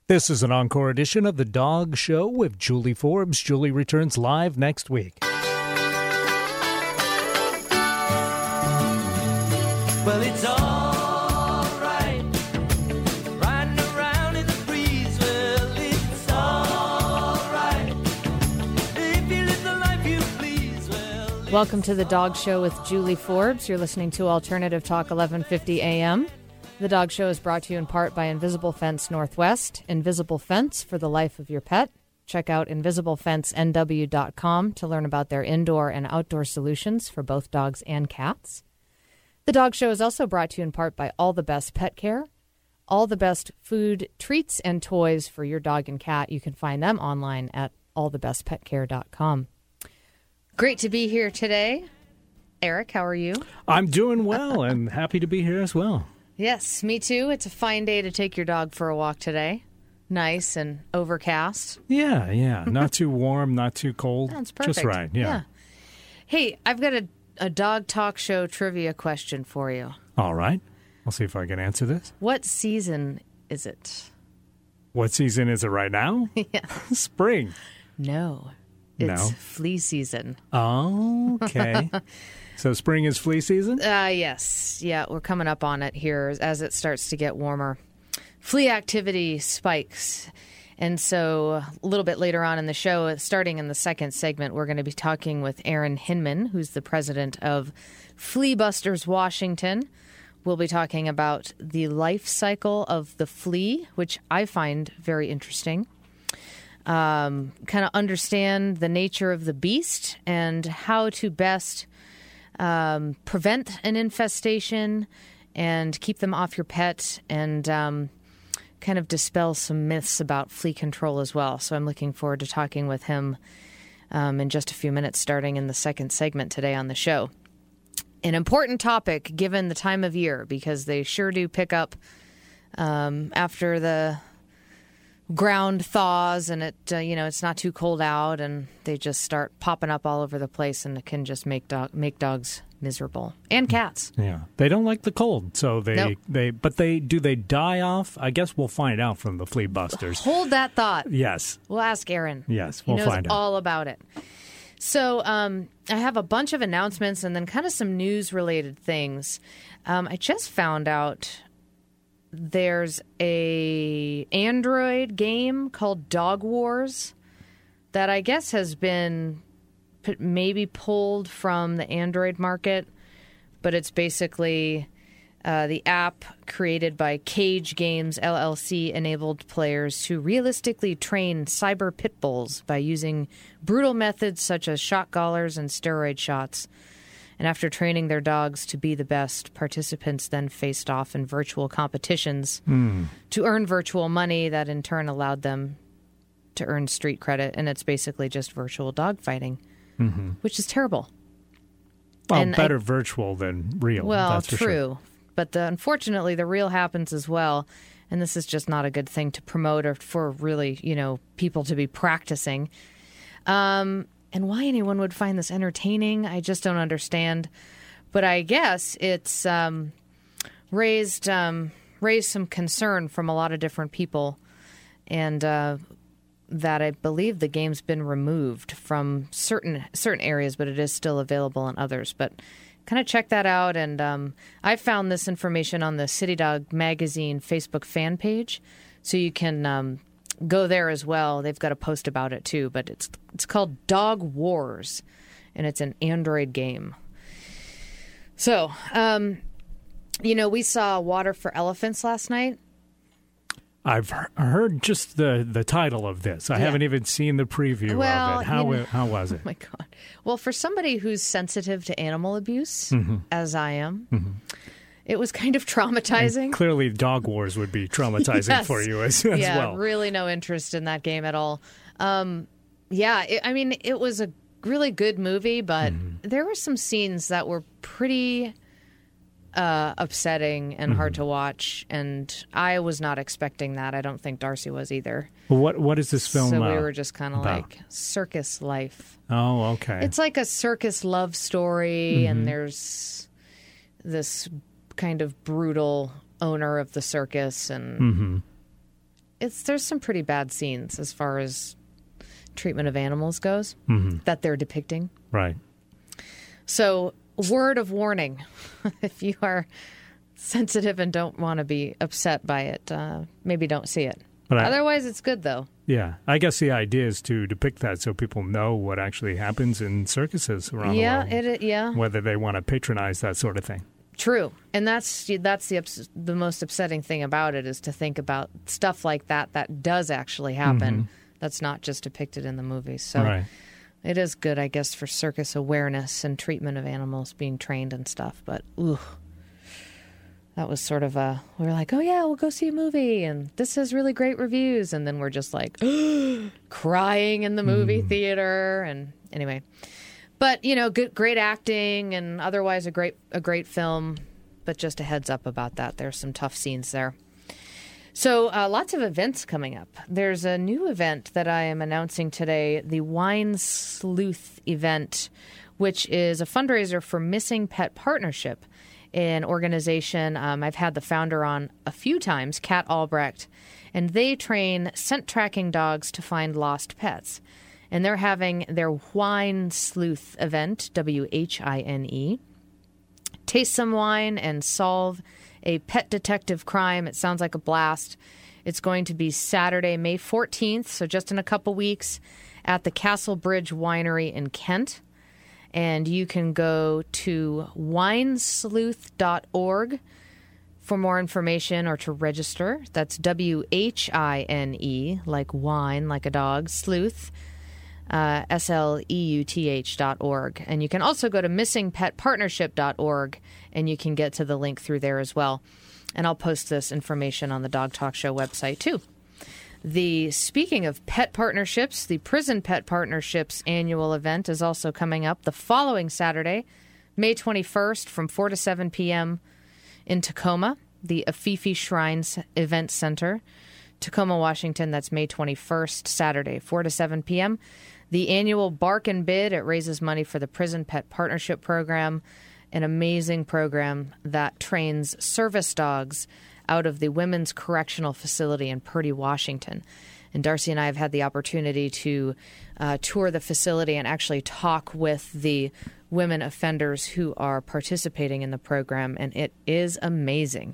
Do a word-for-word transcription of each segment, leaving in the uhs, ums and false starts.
This is an encore edition of The Dog Show with Julie Forbes. Julie returns live next week. Well, it's all right, riding around in the breeze. Well, it's all right, if you live the life you please. Well, welcome to The Dog Show with Julie Forbes. You're listening to Alternative Talk eleven fifty A M. The Dog Show is brought to you in part by Invisible Fence Northwest. Invisible Fence for the life of your pet. Check out invisible fence n w dot com to learn about their indoor and outdoor solutions for both dogs and cats. The Dog Show is also brought to you in part by All the Best Pet Care. All the best food, treats, and toys for your dog and cat. You can find them online at all the best pet care dot com. Great to be here today. Eric, how are you? I'm doing well and happy to be here as well. Yes, me too. It's a fine day to take your dog for a walk today. Nice and overcast. Yeah, yeah. Not too warm, not too cold. That's perfect. Just right, yeah. yeah. Hey, I've got a, a dog talk show trivia question for you. All right. I'll see if I can answer this. What season is it? What season is it right now? yeah. Spring. No. It's No. flea season. Oh, okay. So spring is flea season? Uh, yes. Yeah, we're coming up on it here as it starts to get warmer. Flea activity spikes. And so a little bit later on in the show, starting in the second segment, we're going to be talking with Aaron Hinman, who's the president of Flea Busters Washington. We'll be talking about the life cycle of the flea, which I find very interesting. Um, kind of understand the nature of the beast and how to best um, prevent an infestation and keep them off your pet, and um, kind of dispel some myths about flea control as well. So I'm looking forward to talking with him um, in just a few minutes, starting in the second segment today on the show. An important topic given the time of year, because they sure do pick up um, after the ground thaws and it uh, you know it's not too cold out, and they just start popping up all over the place, and it can just make dog make dogs miserable, and cats. Yeah, they don't like the cold, so they Nope. they but they do they die off? I guess we'll find out from the Flea Busters. Hold that thought. Yes, We'll ask Aaron. yes, He we'll knows find out. all about it. So um, I have a bunch of announcements and then kind of some news-related things. Um, I just found out there's a Android game called Dog Wars that I guess has been p- maybe pulled from the Android market, but it's basically uh, the app created by Cage Games L L C enabled players to realistically train cyber pit bulls by using brutal methods such as shock collars and steroid shots. And after training their dogs to be the best, participants then faced off in virtual competitions Mm. to earn virtual money that in turn allowed them to earn street credit. And it's basically just virtual dog fighting, Mm-hmm. which is terrible. Well, and better I- virtual than real. Well, that's for true. Sure. But the, unfortunately, the real happens as well. And this is just not a good thing to promote or for really, you know, people to be practicing. Um, and why anyone would find this entertaining, I just don't understand. But I guess it's um, raised um, raised some concern from a lot of different people. And uh, that I believe the game's been removed from certain certain areas, but it is still available in others. But kind of check that out. And um, I found this information on the City Dog Magazine Facebook fan page, so you can um, go there as well. They've got a post about it too, but it's it's called Dog Wars, and it's an Android game. So, um, you know, we saw Water for Elephants last night. I've he- heard just the, the title of this. I Yeah. haven't even seen the preview Well, of it. How you know- how was it? Oh my God. Well, for somebody who's sensitive to animal abuse, Mm-hmm. as I am, it was kind of traumatizing. Clearly, Dog Wars would be traumatizing Yes. for you as, as yeah, well. really no interest in that game at all. Um, yeah, it, I mean, it was a really good movie, but Mm-hmm. there were some scenes that were pretty uh, upsetting and hard Mm-hmm. to watch, and I was not expecting that. I don't think Darcy was either. Well, what what is this film? So we uh, were just kind of about? like circus life. Oh, okay. It's like a circus love story, Mm-hmm. and there's this kind of brutal owner of the circus, and Mm-hmm. it's there's some pretty bad scenes as far as treatment of animals goes Mm-hmm. that they're depicting. Right. So, word of warning, if you are sensitive and don't want to be upset by it, uh, maybe don't see it. But I- Otherwise, it's good, though. Yeah, I guess the idea is to depict that so people know what actually happens in circuses around Yeah, the world, it, yeah, whether they want to patronize that sort of thing. true. And that's that's the ups- the most upsetting thing about it is to think about stuff like that that does actually happen. That's not just depicted in the movies. So Right. it is good, I guess, for circus awareness and treatment of animals being trained and stuff. But ooh, that was sort of a we were like, oh yeah, we'll go see a movie, and this has really great reviews, and then we're just like crying in the movie theater, and anyway. But you know, good, great acting, and otherwise a great a great film. But just a heads up about that. There's some tough scenes there. So uh, lots of events coming up. There's a new event that I am announcing today, the Wine Sleuth event, which is a fundraiser for Missing Pet Partnership, an organization um, I've had the founder on a few times, Kat Albrecht, and they train scent tracking dogs to find lost pets. And they're having their Wine Sleuth event, W H I N E. Taste some wine and solve a pet detective crime. It sounds like a blast. It's going to be Saturday, May fourteenth, so just in a couple weeks, at the Castle Bridge Winery in Kent. And you can go to wine sleuth dot org for more information or to register. That's W H I N E, like wine, like a dog, sleuth, uh, S L E U T H dot org. And you can also go to missing pet partnership dot org, and you can get to the link through there as well. And I'll post this information on the Dog Talk Show website, too. The speaking of pet partnerships, the Prison Pet Partnerships annual event is also coming up the following Saturday, May twenty-first, from four to seven p.m. in Tacoma, the Afifi Shrines Event Center, Tacoma, Washington. That's May twenty-first, Saturday, four to seven p.m. The annual Bark and Bid, it raises money for the Prison Pet Partnership Program, an amazing program that trains service dogs out of the Women's Correctional Facility in Purdy, Washington. And Darcy and I have had the opportunity to uh, tour the facility and actually talk with the women offenders who are participating in the program, and it is amazing.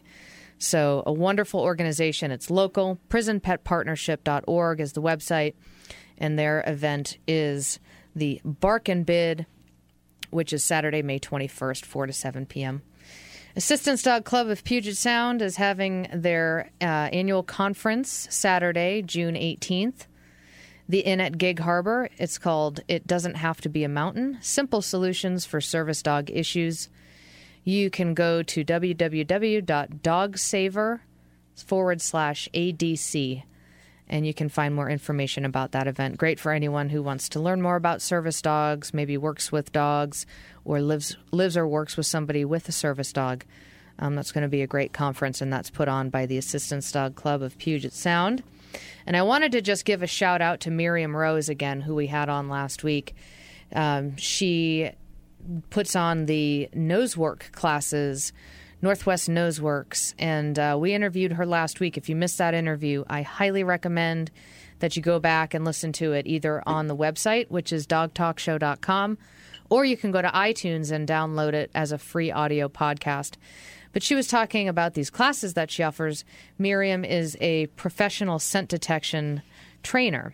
So a wonderful organization. It's local. prison pet partnership dot org is the website, and their event is the Bark and Bid, which is Saturday, May twenty-first, four to seven p.m. Assistance Dog Club of Puget Sound is having their uh, annual conference Saturday, June eighteenth. The Inn at Gig Harbor. It's called It Doesn't Have to Be a Mountain, Simple Solutions for Service Dog Issues. You can go to w w w dot dogsaver forward slash A D C, and you can find more information about that event. Great for anyone who wants to learn more about service dogs, maybe works with dogs, or lives lives or works with somebody with a service dog. Um, that's going to be a great conference, and that's put on by the Assistance Dog Club of Puget Sound. And I wanted to just give a shout out to Miriam Rose again, who we had on last week. Um, she puts on the Nosework classes, Northwest Noseworks, and uh, we interviewed her last week. If you missed that interview, I highly recommend that you go back and listen to it either on the website, which is dog talk show dot com, or you can go to iTunes and download it as a free audio podcast. But she was talking about these classes that she offers. Miriam is a professional scent detection trainer,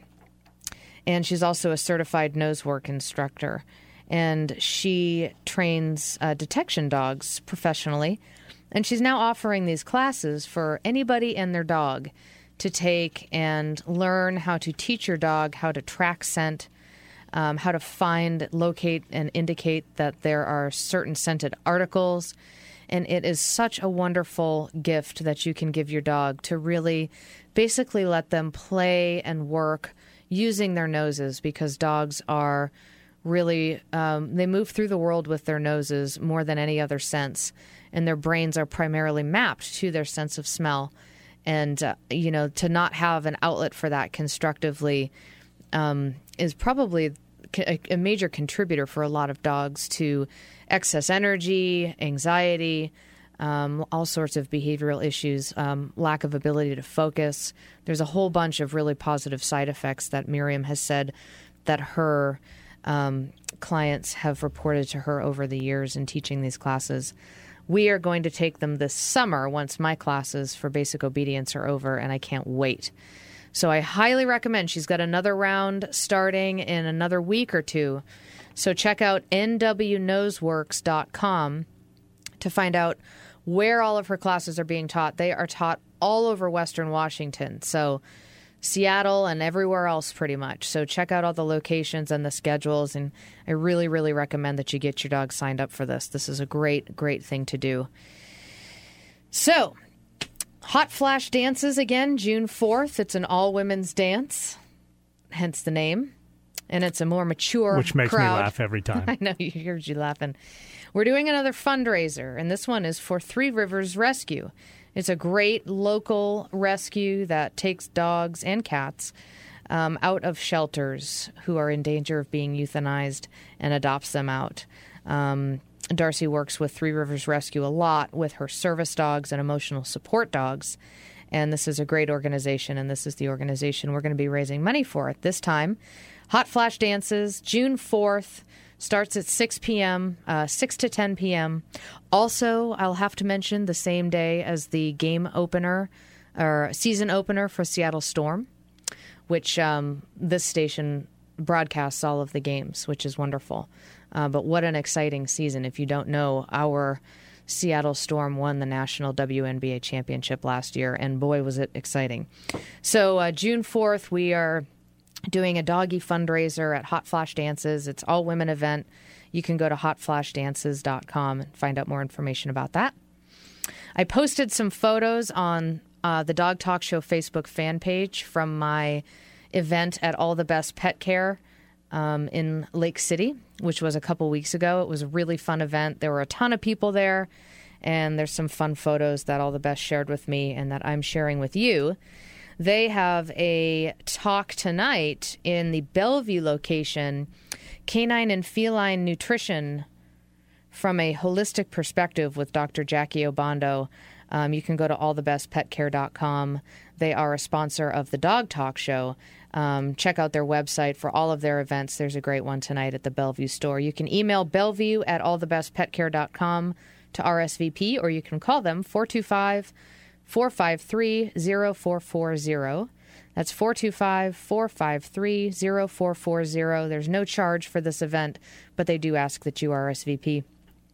and she's also a certified nosework instructor. And she trains uh, detection dogs professionally. And she's now offering these classes for anybody and their dog to take and learn how to teach your dog how to track scent, um, how to find, locate, and indicate that there are certain scented articles. And it is such a wonderful gift that you can give your dog to really basically let them play and work using their noses, because dogs are really, um, they move through the world with their noses more than any other sense, and their brains are primarily mapped to their sense of smell. And, uh, you know, to not have an outlet for that constructively um, is probably a, a major contributor for a lot of dogs to excess energy, anxiety, um, all sorts of behavioral issues, um, lack of ability to focus. There's a whole bunch of really positive side effects that Miriam has said that her um, clients have reported to her over the years in teaching these classes. We are going to take them this summer once my classes for basic obedience are over, and I can't wait. So I highly recommend. She's got another round starting in another week or two. So check out N W knows works dot com to find out where all of her classes are being taught. They are taught all over Western Washington, so Seattle and everywhere else pretty much. So check out all the locations and the schedules, and I really, really recommend that you get your dog signed up for this. This is a great, great thing to do. So, Hot Flash Dances again, June fourth. It's an all-women's dance, hence the name. And it's a more mature Which makes crowd. me laugh every time. I know, you heard you laughing. We're doing another fundraiser, and this one is for Three Rivers Rescue. It's a great local rescue that takes dogs and cats um, out of shelters who are in danger of being euthanized and adopts them out. Um, Darcy works with Three Rivers Rescue a lot with her service dogs and emotional support dogs. And this is a great organization, and this is the organization we're going to be raising money for at this time. Hot Flash Dances, June fourth. Starts at six p.m., uh, six to ten p.m. Also, I'll have to mention the same day as the game opener or season opener for Seattle Storm, which um, this station broadcasts all of the games, which is wonderful. Uh, but what an exciting season. If you don't know, our Seattle Storm won the National W N B A Championship last year, and boy, was it exciting. So uh, June fourth, we are doing a doggy fundraiser at Hot Flash Dances. It's all women event. You can go to hot flash dances dot com and find out more information about that. I posted some photos on uh, the Dog Talk Show Facebook fan page from my event at All the Best Pet Care um, in Lake City, which was a couple weeks ago. It was a really fun event. There were a ton of people there, and there's some fun photos that All the Best shared with me and that I'm sharing with you. They have a talk tonight in the Bellevue location, Canine and Feline Nutrition from a Holistic Perspective with Doctor Jackie Obando. Um, you can go to all the best pet care dot com. They are a sponsor of the Dog Talk Show. Um, check out their website for all of their events. There's a great one tonight at the Bellevue store. You can email Bellevue at all the best pet care dot com to R S V P, or you can call them four two five, four five three, zero four four zero. That's four two five, four five three, zero four four zero. There's no charge for this event, but they do ask that you R S V P.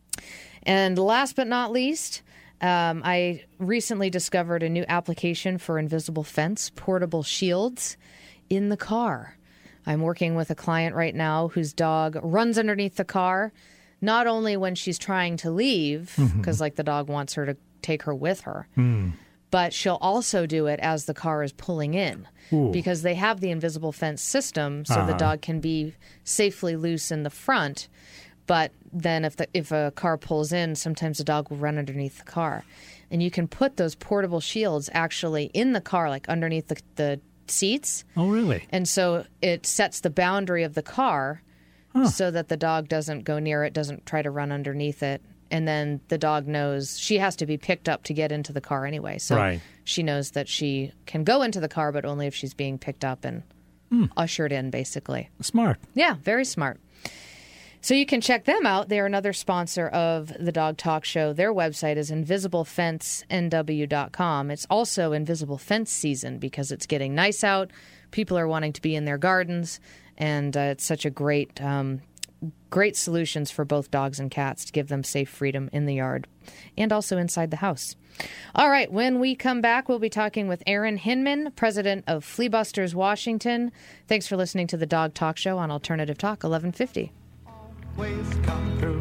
And last but not least, um, I recently discovered a new application for invisible fence portable shields in the car. I'm working with a client right now whose dog runs underneath the car, not only when she's trying to leave, because mm-hmm. like the dog wants her to take her with her, mm. but she'll also do it as the car is pulling in. Ooh. Because they have the invisible fence system, so uh-huh. the dog can be safely loose in the front. But then if the if a car pulls in, sometimes the dog will run underneath the car. And you can put those portable shields actually in the car, like underneath the, the seats. Oh, really? And so it sets the boundary of the car huh. so that the dog doesn't go near it, doesn't try to run underneath it. And then the dog knows she has to be picked up to get into the car anyway. So right. she knows that she can go into the car, but only if she's being picked up and mm. ushered in, basically. Smart. Yeah, very smart. So you can check them out. They're another sponsor of the Dog Talk Show. Their website is invisible fence N W dot com. It's also invisible fence season because it's getting nice out. People are wanting to be in their gardens, and uh, it's such a great, um, great solutions for both dogs and cats to give them safe freedom in the yard and also inside the house. All right, when we come back, we'll be talking with Aaron Hinman, president of Fleabusters Washington. Thanks for listening to the Dog Talk Show on Alternative Talk eleven fifty. Always come through.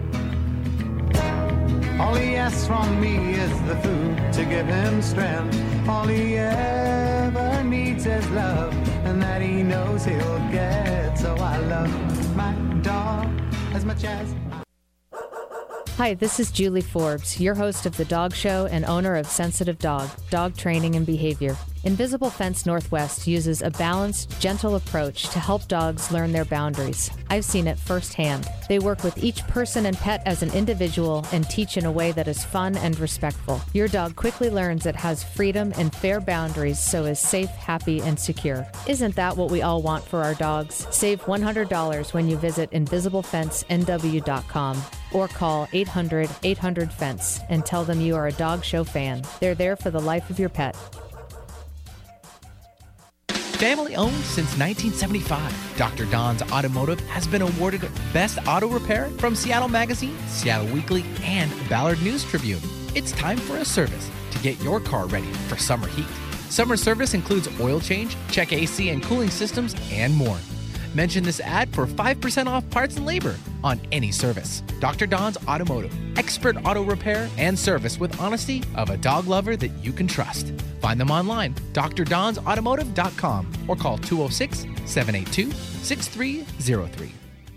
All he asks from me is the food to give him strength. All he ever needs is love, and that he knows he'll get. So I love my dog as much as I... Hi, this is Julie Forbes, your host of The Dog Show and owner of Sensitive Dog, Dog Training and Behavior. Invisible Fence Northwest uses a balanced, gentle approach to help dogs learn their boundaries. I've seen it firsthand. They work with each person and pet as an individual and teach in a way that is fun and respectful. Your dog quickly learns it has freedom and fair boundaries, so is safe, happy, and secure. Isn't that what we all want for our dogs? Save one hundred dollars when you visit invisible fence n w dot com or call eight hundred eight hundred fence and tell them you are a Dog Show fan. They're there for the life of your pet. Family owned since nineteen seventy-five, Doctor Don's Automotive has been awarded Best Auto Repair from Seattle Magazine, Seattle Weekly, and Ballard News Tribune. It's time for a service to get your car ready for summer heat. Summer service includes oil change, check A C and cooling systems, and more. Mention this ad for five percent off parts and labor on any service. Doctor Don's Automotive, expert auto repair and service with honesty of a dog lover that you can trust. Find them online, d r dons automotive dot com, or call two oh six, seven eight two, six three oh three.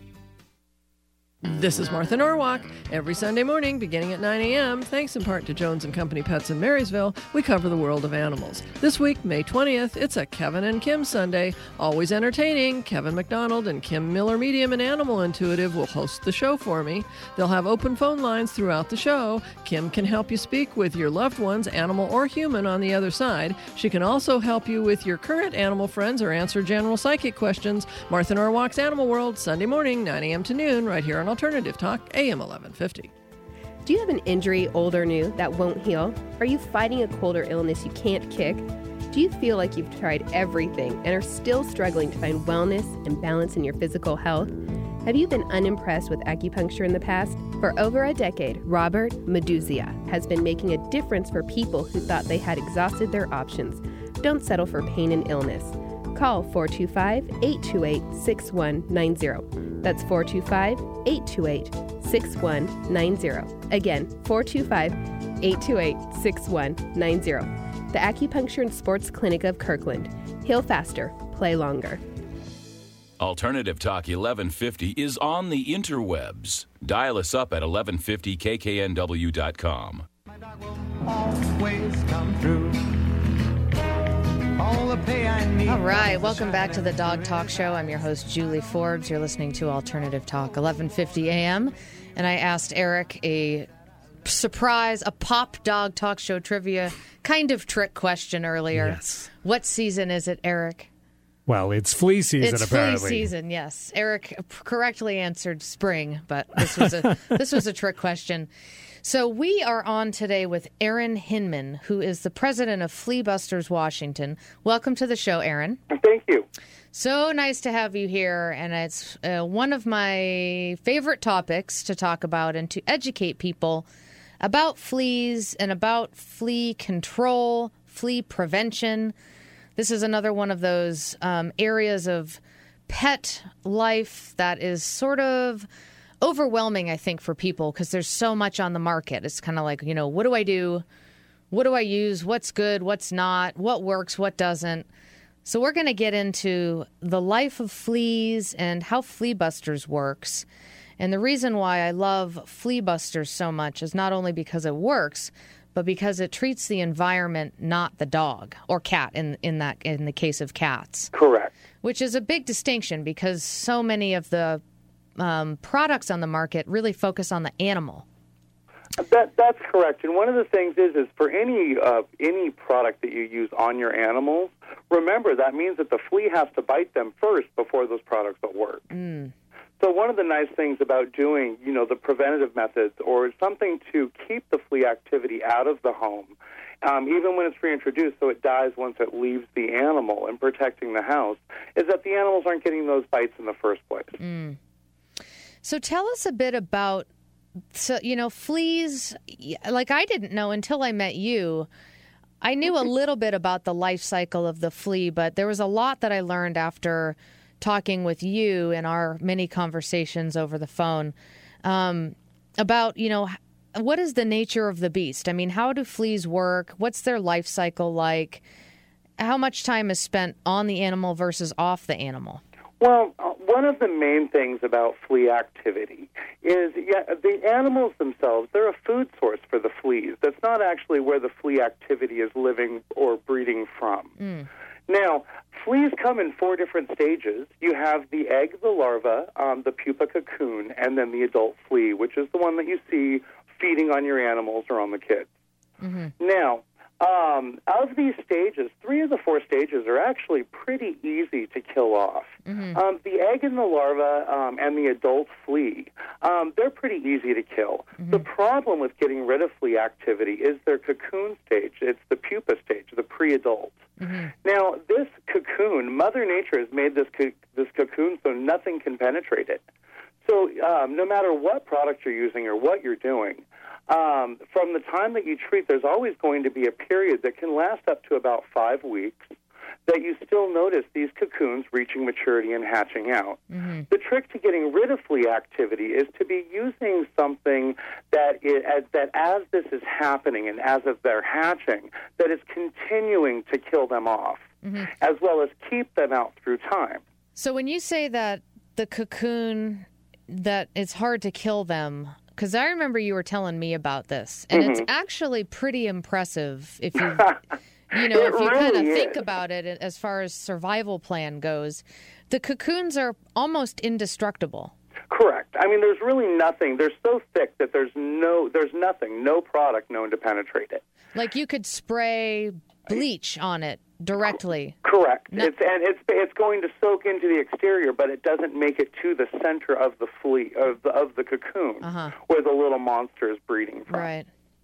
This is Martha Norwalk. Every Sunday morning, beginning at nine a.m., thanks in part to Jones and Company Pets in Marysville, we cover the world of animals. This week, May twentieth, it's a Kevin and Kim Sunday. Always entertaining. Kevin McDonald and Kim Miller Medium and Animal Intuitive will host the show for me. They'll have open phone lines throughout the show. Kim can help you speak with your loved ones, animal or human, on the other side. She can also help you with your current animal friends or answer general psychic questions. Martha Norwalk's Animal World, Sunday morning, nine a.m. to noon, right here on Alternative Talk, A M eleven fifty. Do you have an injury, old or new, that won't heal? Are you fighting a cold or illness you can't kick? Do you feel like you've tried everything and are still struggling to find wellness and balance in your physical health? Have you been unimpressed with acupuncture in the past? For over a decade, Robert Meduzia has been making a difference for people who thought they had exhausted their options. Don't settle for pain and illness. Call four two five, eight two eight, six one nine zero. That's four two five, eight two eight, six one nine zero. Again, four two five, eight two eight, six one nine zero. The Acupuncture and Sports Clinic of Kirkland. Heal faster, play longer. Alternative Talk eleven fifty is on the interwebs. Dial us up at eleven fifty k k n w dot com. My dog will always come through. All the pay I need. All right, welcome back to the Dog Talk Show. I'm your host, Julie Forbes. You're listening to Alternative Talk, eleven fifty a.m. And I asked Eric a surprise, a pop dog talk show trivia kind of trick question earlier. Yes. What season is it, Eric? Well, it's flea season, it's apparently. flea season, yes. Eric correctly answered spring, but this was a this was a trick question. So we are on today with Aaron Hinman, who is the president of Flea Busters Washington. Welcome to the show, Aaron. Thank you. So nice to have you here, and it's uh, one of my favorite topics to talk about and to educate people about fleas and about flea control, flea prevention. This is another one of those um, areas of pet life that is sort of overwhelming, I think, for people because there's so much on the market. It's kind of like, you know, what do I do? What do I use? What's good? What's not? What works? What doesn't? So we're going to get into the life of fleas and how Flea Busters works. And the reason why I love Flea Busters so much is not only because it works, but because it treats the environment, not the dog or cat in in that in the case of cats. Correct. Which is a big distinction because so many of the um, products on the market really focus on the animal. That that's correct. And one of the things is, is for any uh, any product that you use on your animals, remember that means that the flea has to bite them first before those products will work. Mm. So one of the nice things about doing, you know, the preventative methods or something to keep the flea activity out of the home, um, even when it's reintroduced so it dies once it leaves the animal and protecting the house, is that the animals aren't getting those bites in the first place. Mm. So tell us a bit about, so you know, fleas, like I didn't know until I met you. I knew a little bit about the life cycle of the flea, but there was a lot that I learned after talking with you in our many conversations over the phone um, about, you know, what is the nature of the beast? I mean, how do fleas work? What's their life cycle like? How much time is spent on the animal versus off the animal? Well, uh, one of the main things about flea activity is yeah, the animals themselves, they're a food source for the fleas. That's not actually where the flea activity is living or breeding from. Mm. Now, fleas come in four different stages. You have the egg, the larva, um, the pupa cocoon, and then the adult flea, which is the one that you see feeding on your animals or on the kids. Mm-hmm. Now, um, of these stages, three of the four stages are actually pretty easy to kill off. Mm-hmm. Um, the egg and the larva um, and the adult flea, um, they're pretty easy to kill. Mm-hmm. The problem with getting rid of flea activity is their cocoon stage. It's the pupa stage, the pre-adult. Mm-hmm. Now, this cocoon, Mother Nature has made this co- this cocoon so nothing can penetrate it. So um, no matter what product you're using or what you're doing, um, from the time that you treat, there's always going to be a period that can last up to about five weeks that you still notice these cocoons reaching maturity and hatching out. Mm-hmm. The trick to getting rid of flea activity is to be using something that, is, as, that as this is happening and as if they're hatching, that is continuing to kill them off, Mm-hmm. as well as keep them out through time. So when you say that the cocoon, that it's hard to kill them, because I remember you were telling me about this, and Mm-hmm. it's actually pretty impressive if you... You know, It if you really kind of think is. about it as far as survival plan goes, the cocoons are almost indestructible. Correct. I mean, there's really nothing. They're so thick that there's no, there's nothing, no product known to penetrate it. Like you could spray bleach on it directly. Correct. No- It's and it's it's going to soak into the exterior, but it doesn't make it to the center of the flea of the of the cocoon Uh-huh. where the little monster is breeding from. Right.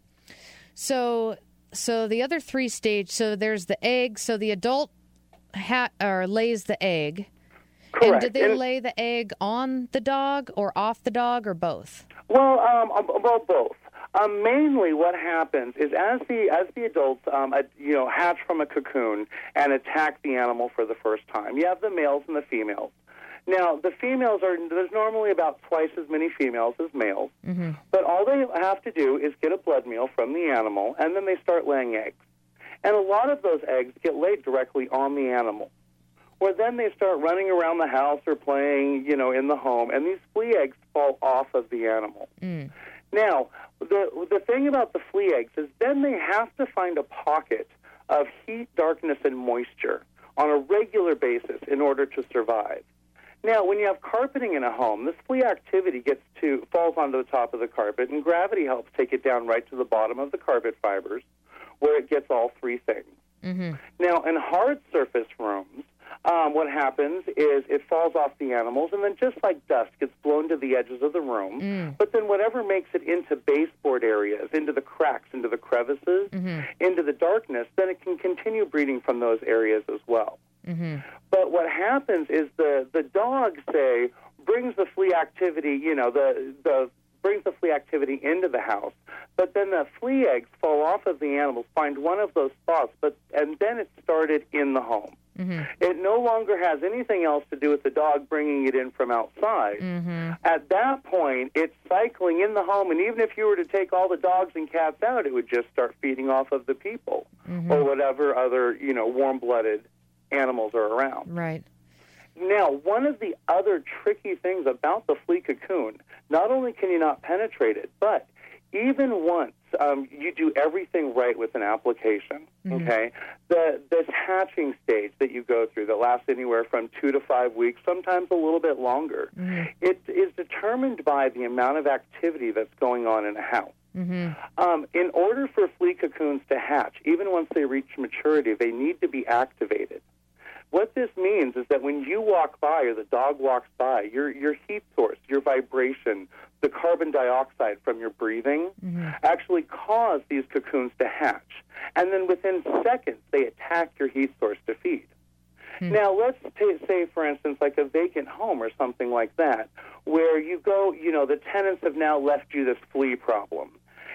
So, so the other three stage. So there's the egg. So the adult ha- or lays the egg. Correct. And did they And- lay the egg on the dog or off the dog or both? Well, um, um, well, both. Um, mainly, what happens is as the as the adults, um, uh, you know, hatch from a cocoon and attack the animal for the first time, you have the males and the females. Now, the females are there's normally about twice as many females as males, Mm-hmm. but all they have to do is get a blood meal from the animal, and then they start laying eggs. And a lot of those eggs get laid directly on the animal, where then they start running around the house or playing, you know, in the home, and these flea eggs fall off of the animal. Mm. Now, the the thing about the flea eggs is then they have to find a pocket of heat, darkness, and moisture on a regular basis in order to survive. Now, when you have carpeting in a home, this flea activity gets to falls onto the top of the carpet, and gravity helps take it down right to the bottom of the carpet fibers, where it gets all three things. Mm-hmm. Now, in hard surface rooms, um, what happens is it falls off the animals, and then just like dust, gets blown to the edges of the room. Mm. But then whatever makes it into baseboard areas, into the cracks, into the crevices, Mm-hmm. into the darkness, then it can continue breeding from those areas as well. Mm-hmm. But what happens is the, the dog, say, brings the flea activity, you know, the the brings the flea activity into the house, but then the flea eggs fall off of the animals, find one of those spots, but and then it started in the home. Mm-hmm. It no longer has anything else to do with the dog bringing it in from outside. Mm-hmm. At that point, it's cycling in the home, and even if you were to take all the dogs and cats out, it would just start feeding off of the people Mm-hmm. or whatever other, you know, warm-blooded animals are around. Right. Now, one of the other tricky things about the flea cocoon, not only can you not penetrate it, but even once um, you do everything right with an application, Mm-hmm. okay, the this hatching stage that you go through that lasts anywhere from two to five weeks, sometimes a little bit longer, Mm-hmm. it is determined by the amount of activity that's going on in a house. Mm-hmm. Um, in order for flea cocoons to hatch, even once they reach maturity, they need to be activated. What this means is that when you walk by or the dog walks by, your your heat source, your vibration, the carbon dioxide from your breathing Mm-hmm. actually cause these cocoons to hatch. And then within seconds, they attack your heat source to feed. Hmm. Now, let's t- say, for instance, like a vacant home or something like that, where you go, you know, the tenants have now left you this flea problem.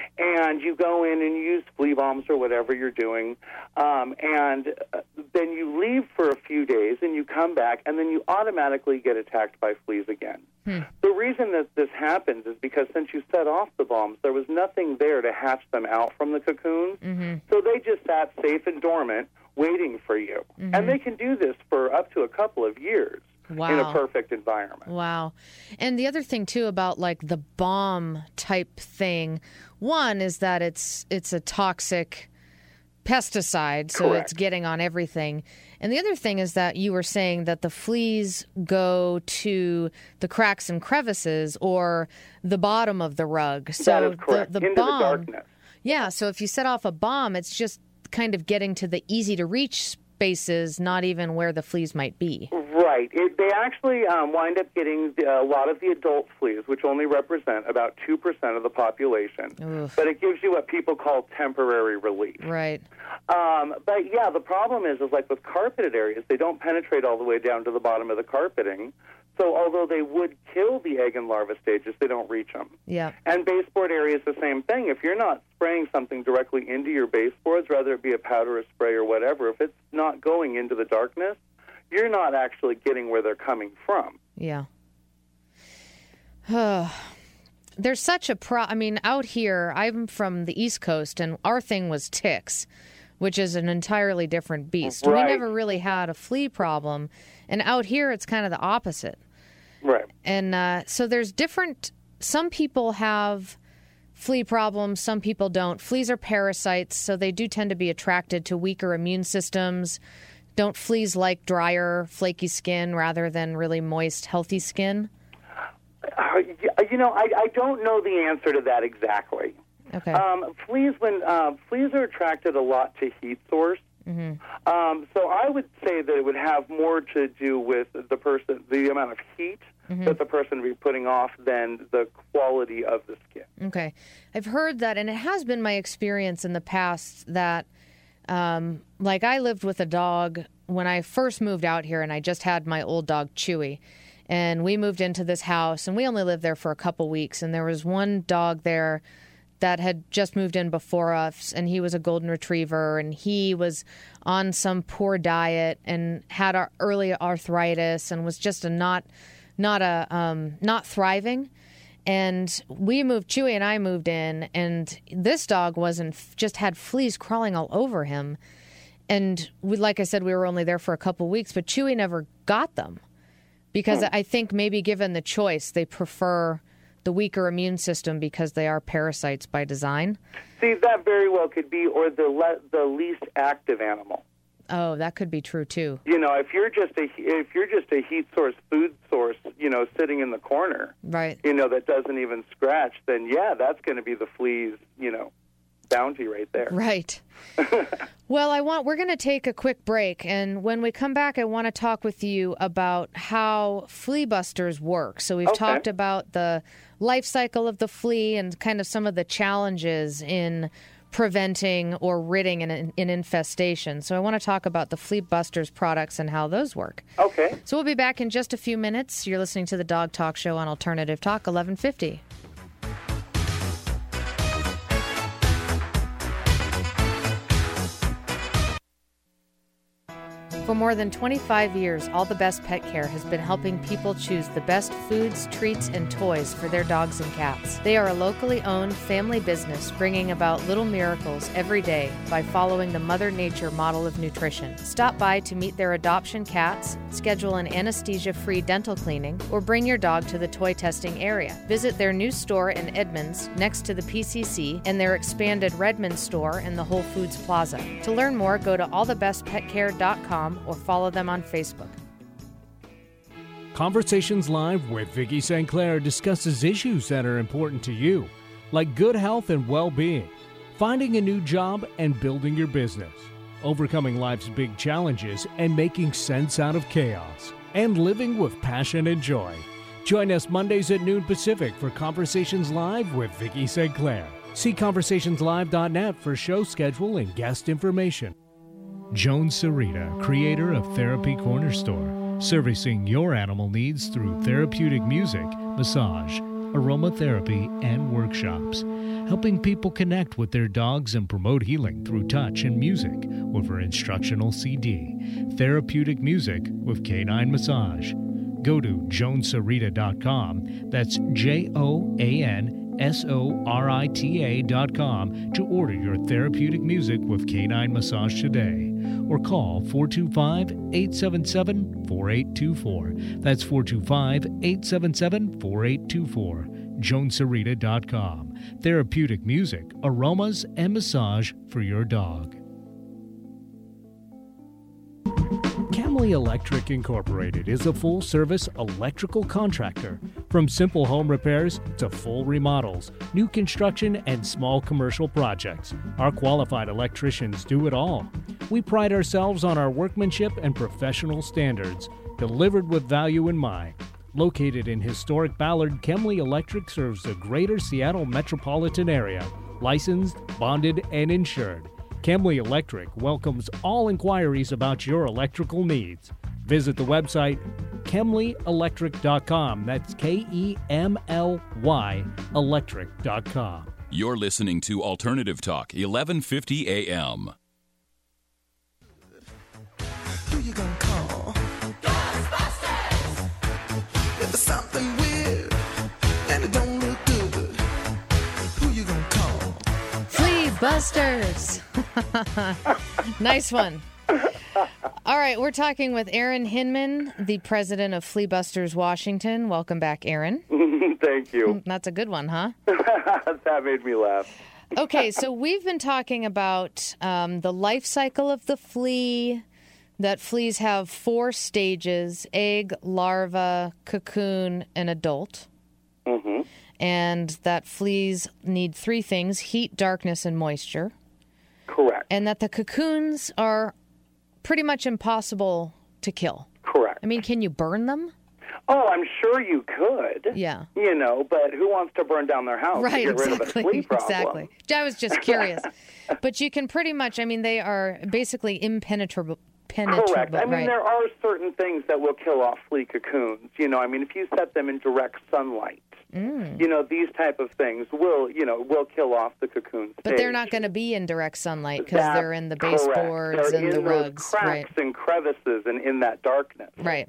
And you go in and you use flea bombs or whatever you're doing, um, and uh, then you leave for a few days, and you come back, and then you automatically get attacked by fleas again. Hmm. The reason that this happens is because since you set off the bombs, there was nothing there to hatch them out from the cocoons, Mm-hmm. so they just sat safe and dormant, waiting for you. Mhm. And they can do this for up to a couple of years, Wow. in a perfect environment. Wow. And the other thing too about like the bomb type thing, one is that it's it's a toxic pesticide, so Correct. it's getting on everything. And the other thing is that you were saying that the fleas go to the cracks and crevices or the bottom of the rug. So that is correct. The, the Into bomb, the darkness. Yeah, so if you set off a bomb, it's just kind of getting to the easy to reach spaces, not even where the fleas might be. Right. It, they actually um, wind up getting the, a lot of the adult fleas, which only represent about two percent of the population. Oof. But it gives you what people call temporary relief. Right. Um, but, yeah, the problem is, is like with carpeted areas, they don't penetrate all the way down to the bottom of the carpeting. So although they would kill the egg and larva stages, they don't reach them. Yeah. And baseboard area is the same thing. If you're not spraying something directly into your baseboards, whether it be a powder or spray or whatever, if it's not going into the darkness, you're not actually getting where they're coming from. Yeah. There's such a pro. I mean, out here, I'm from the East Coast, and our thing was ticks, which is an entirely different beast. Right. We never really had a flea problem. And out here, it's kind of the opposite. Right. And uh, so there's different, some people have flea problems, some people don't. Fleas are parasites, so they do tend to be attracted to weaker immune systems. Don't fleas like drier, flaky skin rather than really moist, healthy skin? Uh, you know, I, I don't know the answer to that exactly. Okay. Um, fleas, when uh, fleas are attracted a lot to heat source. Mm-hmm. Um, so I would say that it would have more to do with the person, the amount of heat Mm-hmm. that the person would be putting off than the quality of the skin. Okay. I've heard that, and it has been my experience in the past that, um, like, I lived with a dog when I first moved out here, and I just had my old dog, Chewy. And we moved into this house, and we only lived there for a couple weeks. And there was one dog there that had just moved in before us, and he was a golden retriever, and he was on some poor diet and had our early arthritis and was just a not not a um, not thriving. And we moved, Chewy and I moved in, and this dog wasn't just had fleas crawling all over him. And we, like I said, we were only there for a couple weeks, but Chewy never got them because I think maybe given the choice, they prefer the weaker immune system because they are parasites by design. See, that very well could be, or the le- the least active animal. Oh, that could be true too. You know, if you're just a if you're just a heat source, food source, you know, sitting in the corner, right? You know, that doesn't even scratch, then yeah, that's going to be the fleas, you know, bounty right there. Right. Well, I want we're going to take a quick break, and when we come back, I want to talk with you about how flea busters work. So we've Okay. talked about the life cycle of the flea and kind of some of the challenges in preventing or ridding an, an infestation. So I want to talk about the Flea Busters products and how those work. Okay. So we'll be back in just a few minutes. You're listening to the Dog Talk Show on Alternative Talk, eleven fifty. For more than twenty-five years, All the Best Pet Care has been helping people choose the best foods, treats, and toys for their dogs and cats. They are a locally owned family business bringing about little miracles every day by following the Mother Nature model of nutrition. Stop by to meet their adoption cats, schedule an anesthesia-free dental cleaning, or bring your dog to the toy testing area. Visit their new store in Edmonds next to the P C C and their expanded Redmond store in the Whole Foods Plaza. To learn more, go to all the best pet care dot com or follow them on Facebook. Conversations Live with Vicki Saint Clair discusses issues that are important to you, like good health and well-being, finding a new job and building your business, overcoming life's big challenges and making sense out of chaos, and living with passion and joy. Join us Mondays at noon Pacific for Conversations Live with Vicki Saint Clair. See conversations live dot net for show schedule and guest information. Joan Sarita, creator of Therapy Corner Store, servicing your animal needs through therapeutic music, massage, aromatherapy, and workshops, helping people connect with their dogs and promote healing through touch and music with her instructional C D, Therapeutic Music with Canine Massage. Go to joan sarita dot com, that's J O A N S O R I T A dot com to order your therapeutic music with Canine Massage today. Or call four two five, eight seven seven, four eight two four. That's four two five, eight seven seven, four eight two four. Joan Sarita dot com. Therapeutic music, aromas, and massage for your dog. Camley Electric Incorporated is a full-service electrical contractor. From simple home repairs to full remodels, new construction, and small commercial projects, our qualified electricians do it all. We pride ourselves on our workmanship and professional standards, delivered with value in mind. Located in historic Ballard, Camley Electric serves the greater Seattle metropolitan area, licensed, bonded, and insured. Camley Electric welcomes all inquiries about your electrical needs. Visit the website Kemley Electric dot com. That's K E M L Y electric dot com. You're listening to Alternative Talk, eleven fifty A M. Who you gonna call? Ghostbusters! If there's something weird and it don't look good, who you gonna call? Flea Busters. Nice one. All right, we're talking with Aaron Hinman, the president of Flea Busters Washington. Welcome back, Aaron. Thank you. That's a good one, huh? That made me laugh. Okay, so we've been talking about um, the life cycle of the flea, that fleas have four stages: egg, larva, cocoon, and adult. Mm-hmm. And that fleas need three things: heat, darkness, and moisture. Correct. And that the cocoons are pretty much impossible to kill. Correct. I mean, can you burn them? Oh, I'm sure you could. Yeah. You know, but who wants to burn down their house Right, to get exactly. rid of a flea problem? Exactly. I was just curious. But you can pretty much, I mean, they are basically impenetrable. Penetrable, Correct. I mean, right. there are certain things that will kill off flea cocoons. You know, I mean, if you set them in direct sunlight, mm. you know, these type of things will, you know, will kill off the cocoon But stage. they're not going to be in direct sunlight because That's they're in the correct. baseboards They're and in the those rugs. cracks Right. and crevices and in that darkness. Right.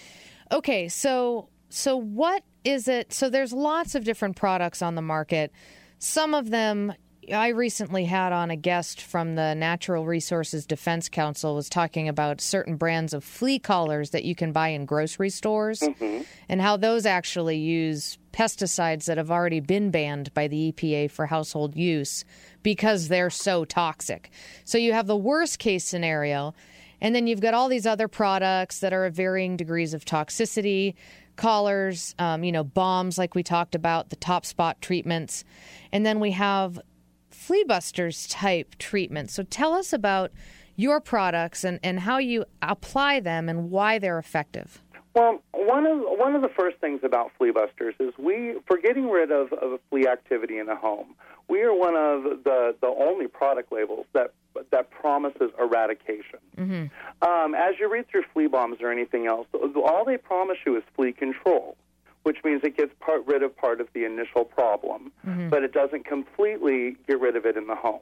Okay, so so what is it? So there's lots of different products on the market. Some of them, I recently had on a guest from the Natural Resources Defense Council was talking about certain brands of flea collars that you can buy in grocery stores Mm-hmm. and how those actually use pesticides that have already been banned by the E P A for household use because they're so toxic. So you have the worst case scenario, and then you've got all these other products that are of varying degrees of toxicity, collars, um, you know, bombs like we talked about, the top spot treatments, and then we have Flea Busters type treatment. So tell us about your products and, and how you apply them and why they're effective. Well, one of one of the first things about Flea Busters is we, for getting rid of, of flea activity in the home, we are one of the, the only product labels that that promises eradication. Mm-hmm. Um, as you read through flea bombs or anything else, all they promise you is flea control, which means it gets part, rid of part of the initial problem, mm-hmm. but it doesn't completely get rid of it in the home.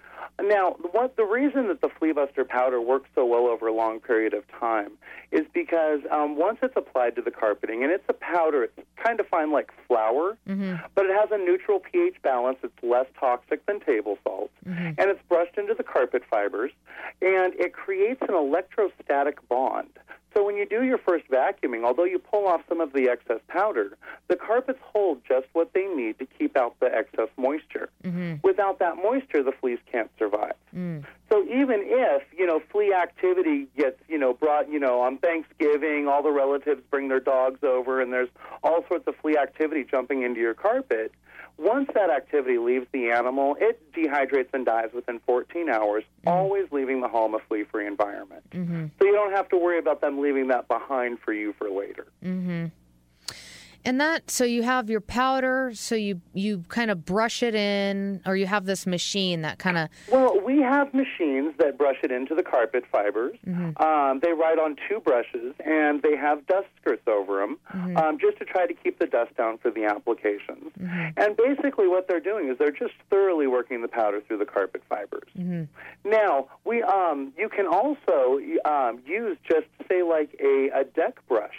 Now, what the reason that the Flea Buster powder works so well over a long period of time is because um, once it's applied to the carpeting, and it's a powder, it's kind of fine like flour, mm-hmm. but it has a neutral pH balance. It's less toxic than table salt, mm-hmm. and it's brushed into the carpet fibers, and it creates an electrostatic bond. So when you do your first vacuuming, although you pull off some of the excess powder, the carpets hold just what they need to keep out the excess moisture. Mm-hmm. Without that moisture, the fleas can't survive. Mm. So even if, you know, flea activity gets, you know, brought, you know, on Thanksgiving, all the relatives bring their dogs over, and there's all sorts of flea activity jumping into your carpet, once that activity leaves the animal, it dehydrates and dies within fourteen hours, mm-hmm. always leaving the home a flea-free environment. Mm-hmm. So you don't have to worry about them leaving that behind for you for later. Mm-hmm. And that, so you have your powder, so you, you kind of brush it in, or you have this machine that kind of... Well, we have machines that brush it into the carpet fibers. Mm-hmm. Um, they ride on two brushes, and they have dust skirts over them, mm-hmm. um, just to try to keep the dust down for the applications. Mm-hmm. And basically what they're doing is they're just thoroughly working the powder through the carpet fibers. Mm-hmm. Now, we um, you can also um, use just, say, like a, a deck brush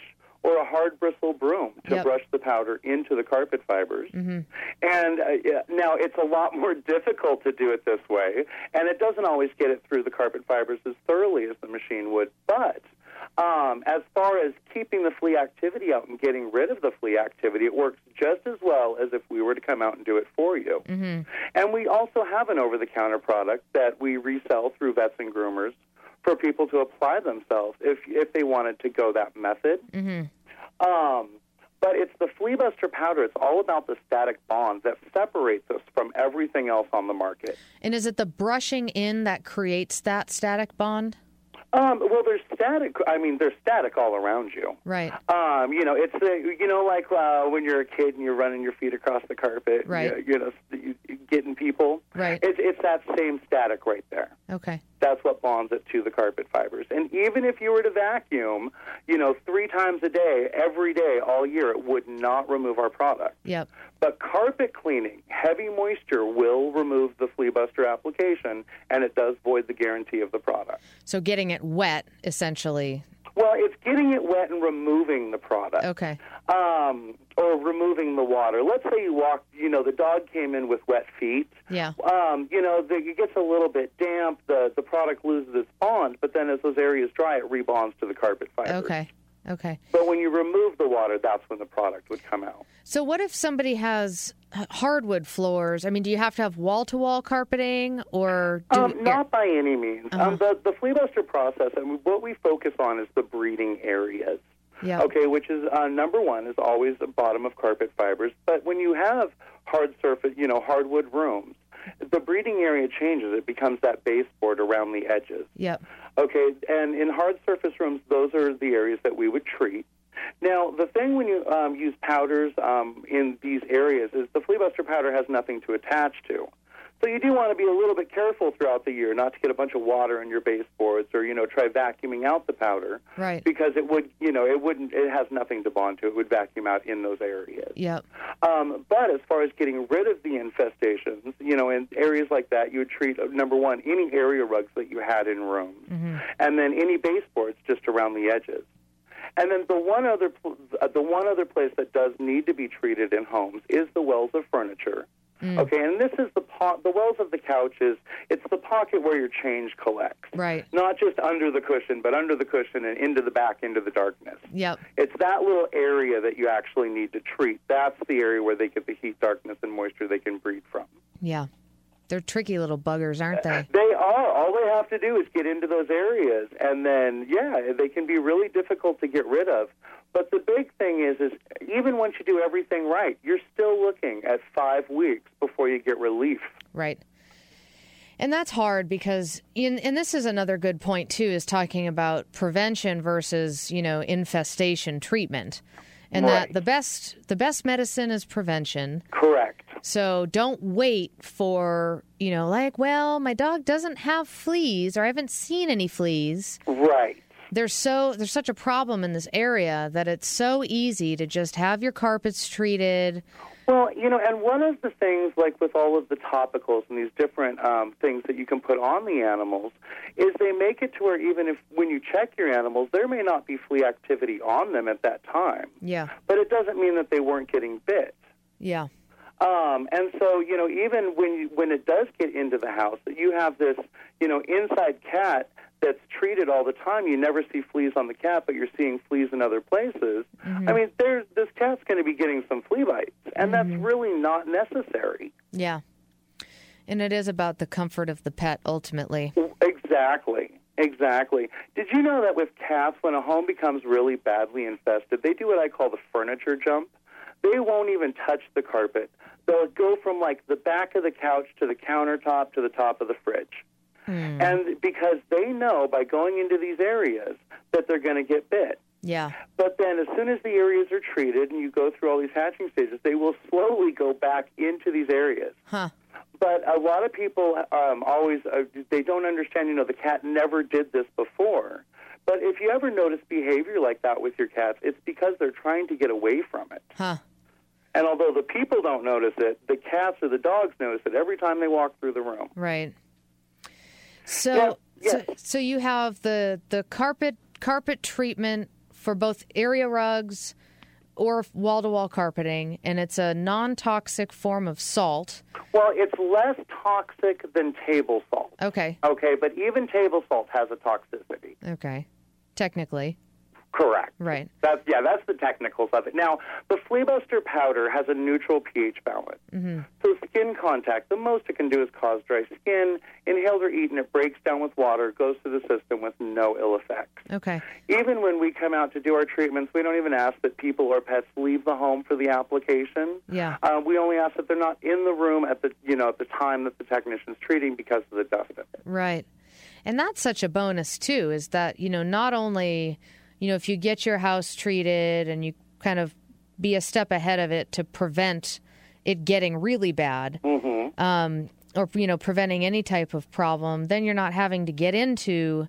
or a hard bristle broom to Yep. brush the powder into the carpet fibers. Mm-hmm. And uh, yeah, now it's a lot more difficult to do it this way, and it doesn't always get it through the carpet fibers as thoroughly as the machine would. But um, as far as keeping the flea activity out and getting rid of the flea activity, it works just as well as if we were to come out and do it for you. Mm-hmm. And we also have an over-the-counter product that we resell through vets and groomers for people to apply themselves if if they wanted to go that method. Mm-hmm. Um, but it's the Flea Buster powder. It's all about the static bond that separates us from everything else on the market. And is it the brushing in that creates that static bond? Um, well, there's static. I mean, there's static all around you. Right. Um, you know, it's the you know like uh, when you're a kid and you're running your feet across the carpet. Right. You, you know, you, you getting people. Right. It's it's that same static right there. Okay. That's what bonds it to the carpet fibers. And even if you were to vacuum, you know, three times a day, every day, all year, it would not remove our product. Yep. But carpet cleaning, heavy moisture will remove the Flea Buster application, and it does void the guarantee of the product. So getting it wet, essentially. Well, it's getting it wet and removing the product. Okay. Um, or removing the water. Let's say you walk, you know, the dog came in with wet feet. Yeah. Um, you know, the, it gets a little bit damp, the, the product loses its bond, but then as those areas dry, it rebonds to the carpet fibers. Okay. Okay. But when you remove the water, that's when the product would come out. So what if somebody has h- hardwood floors? I mean, do you have to have wall-to-wall carpeting or do Um, not by any means. Uh-huh. Um, the, the Flea Buster process, I mean, what we focus on is the breeding areas. Yeah. Okay, which is uh, number one is always the bottom of carpet fibers. But when you have hard surface, you know, hardwood rooms, the breeding area changes. It becomes that baseboard around the edges. Yep. Okay, and in hard surface rooms, those are the areas that we would treat. Now, the thing when you um, use powders um, in these areas is the Flea Buster powder has nothing to attach to. So you do want to be a little bit careful throughout the year not to get a bunch of water in your baseboards or, you know, try vacuuming out the powder. Right. Because it would, you know, it wouldn't, it has nothing to bond to. It would vacuum out in those areas. Yep. Um, but as far as getting rid of the infestations, you know, in areas like that, you would treat, uh, number one, any area rugs that you had in rooms, Mm-hmm. and then any baseboards just around the edges. And then the one other, pl- uh, the one other place that does need to be treated in homes is the wells of furniture. Mm. Okay, and this is the po- the wells of the couches. It's the pocket where your change collects. Right. Not just under the cushion, but under the cushion and into the back, into the darkness. Yep. It's that little area that you actually need to treat. That's the area where they get the heat, darkness, and moisture they can breed from. Yeah. They're tricky little buggers, aren't they? They are. All they have to do is get into those areas, and then, yeah, they can be really difficult to get rid of. But the big thing is, is even once you do everything right, you're still looking at five weeks before you get relief. Right. And that's hard because, in, and this is another good point, too, is talking about prevention versus, you know, infestation treatment. And Right. that the best the best medicine is prevention. Correct. So don't wait for, you know, like, well, my dog doesn't have fleas or I haven't seen any fleas. Right. There's so there's such a problem in this area that it's so easy to just have your carpets treated. Well, you know, and one of the things, like with all of the topicals and these different um, things that you can put on the animals, is they make it to where even if when you check your animals, there may not be flea activity on them at that time. Yeah. But it doesn't mean that they weren't getting bit. Yeah. Um, and so, you know, even when you, when it does get into the house, you have this, you know, inside cat that's treated all the time. You never see fleas on the cat, but you're seeing fleas in other places. Mm-hmm. I mean, there's, this cat's going to be getting some flea bites, and Mm-hmm. that's really not necessary. Yeah. And it is about the comfort of the pet ultimately. Exactly. Exactly. Did you know that with cats, when a home becomes really badly infested, they do what I call the furniture jump? They won't even touch the carpet. They'll go from, like, the back of the couch to the countertop to the top of the fridge. Mm. And because they know by going into these areas that they're going to get bit. Yeah. But then as soon as the areas are treated and you go through all these hatching stages, they will slowly go back into these areas. Huh. But a lot of people um, always, uh, they don't understand, you know, the cat never did this before. But if you ever notice behavior like that with your cats, it's because they're trying to get away from it. Huh. And although the people don't notice it, the cats or the dogs notice it every time they walk through the room. Right. So, Yeah, so, yes. so you have the the carpet carpet treatment for both area rugs or wall-to-wall carpeting, and it's a non-toxic form of salt. Well, it's less toxic than table salt. Okay. Okay, but even table salt has a toxicity. Okay. Technically. Correct. Right. That's yeah, that's the technicals of it. Now, the Flea Buster powder has a neutral pH balance. Mm-hmm. So skin contact, the most it can do is cause dry skin. Inhaled or eaten, it breaks down with water, goes through the system with no ill effects. Okay. Even when we come out to do our treatments, we don't even ask that people or pets leave the home for the application. Yeah. Uh, we only ask that they're not in the room at the you know at the time that the technician's treating because of the dust of it. Right. And that's such a bonus, too, is that, you know, not only, you know, if you get your house treated and you kind of be a step ahead of it to prevent it getting really bad, mm-hmm. um, or, you know, preventing any type of problem, then you're not having to get into,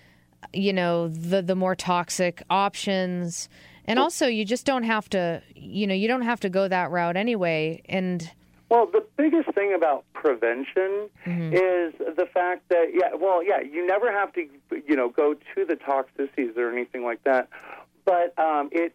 you know, the, the more toxic options. And also, you just don't have to, you know, you don't have to go that route anyway. And Well, the biggest thing about prevention mm-hmm. is the fact that, yeah, well, yeah, you never have to, you know, go to the toxicities or anything like that. But um, it,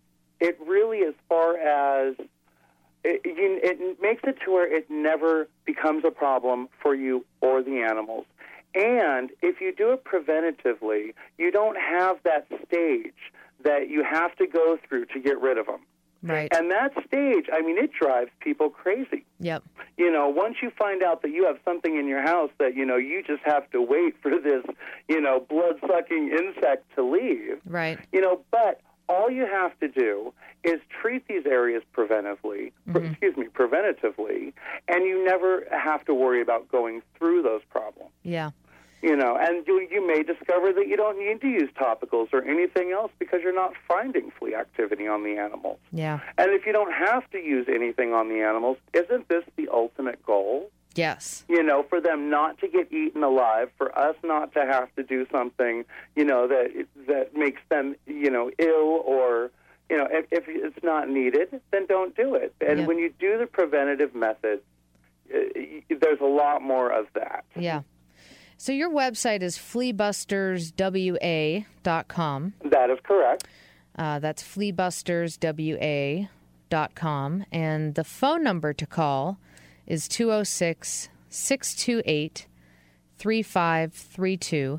it really, as far as it, you, it makes it to where it never becomes a problem for you or the animals. And if you do it preventatively, you don't have that stage that you have to go through to get rid of them. Right. And that stage, I mean, it drives people crazy. Yep. You know, once you find out that you have something in your house that, you know, you just have to wait for this, you know, blood-sucking insect to leave. Right. You know, but all you have to do is treat these areas preventively, Mm-hmm. pre- excuse me, preventatively, and you never have to worry about going through those problems. Yeah. You know, and you, you may discover that you don't need to use topicals or anything else because you're not finding flea activity on the animals. Yeah. And if you don't have to use anything on the animals, isn't this the ultimate goal? Yes. You know, for them not to get eaten alive, for us not to have to do something, you know, that that makes them, you know, ill or, you know, if, if it's not needed, then don't do it. And Yeah. when you do the preventative method, uh, there's a lot more of that. Yeah. So your website is flea busters w a dot com. That is correct. Uh, that's flea busters w a dot com. And the phone number to call is two oh six, six two eight, three five three two.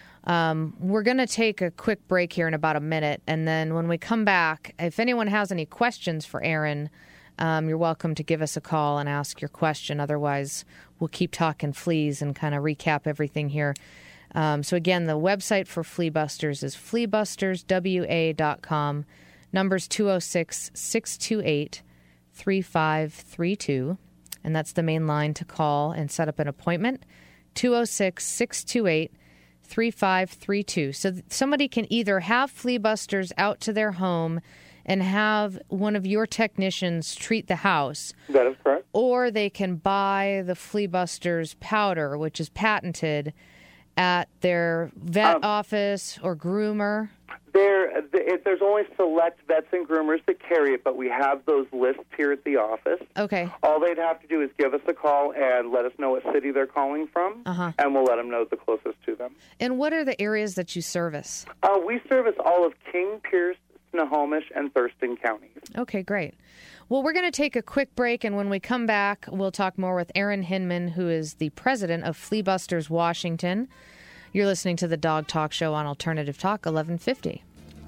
Um, we're going to take a quick break here in about a minute. And then when we come back, if anyone has any questions for Aaron, um, you're welcome to give us a call and ask your question. Otherwise, we'll keep talking fleas and kind of recap everything here. Um, so again, the website for Flea Busters is flea busters w a dot com. Number's two oh six, six two eight, three five three two. And that's the main line to call and set up an appointment. two oh six, six two eight, three five three two. So th- somebody can either have Flea Busters out to their home and have one of your technicians treat the house. That is correct. Or they can buy the Flea Busters powder, which is patented, at their vet Um, office or groomer. There, th- there's only select vets and groomers that carry it, but we have those lists here at the office. Okay. All they'd have to do is give us a call and let us know what city they're calling from, Uh-huh. and we'll let them know the closest to them. And what are the areas that you service? Uh, we service all of King, Pierce, Snohomish, and Thurston counties. Okay, great. Well, we're going to take a quick break, and when we come back, we'll talk more with Aaron Hinman, who is the president of Flea Busters Washington. You're listening to the Dog Talk Show on Alternative Talk, eleven fifty.